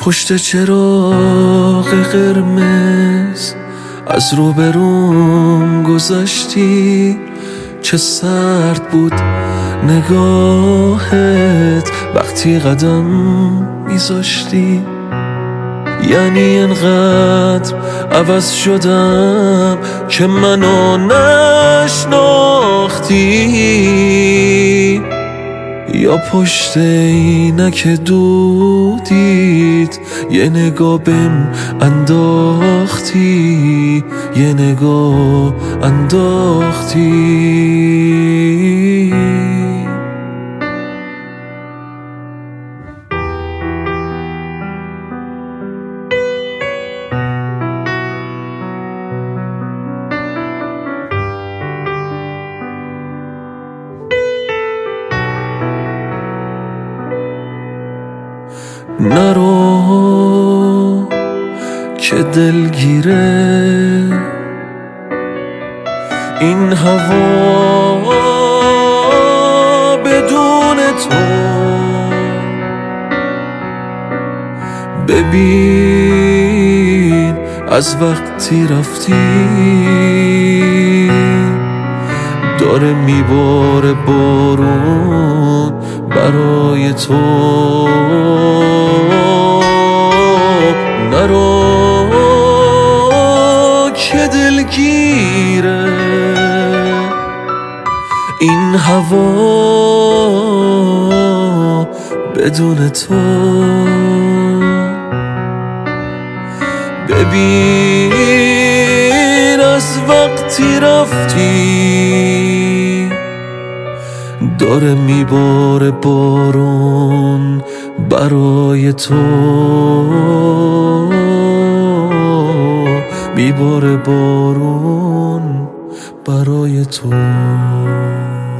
پشت چراغ قرمز از روبروم گذشتی، چه سرد بود نگاهت وقتی قدم میذاشتی. یعنی انقدر عوض شدم که منو نشناختی، یا پشت عینک دودیت یه نگاه بهم انداختی، یه نگاه انداختی. نرو که دلگیره این هوا بدون تو، ببین از وقتی رفتی داره میباره بارون برای تو. نرو که دلگیره این هوا بدون تو، ببین از وقتی رفتی داره میباره بارون برای تو، میباره بارون برای تو.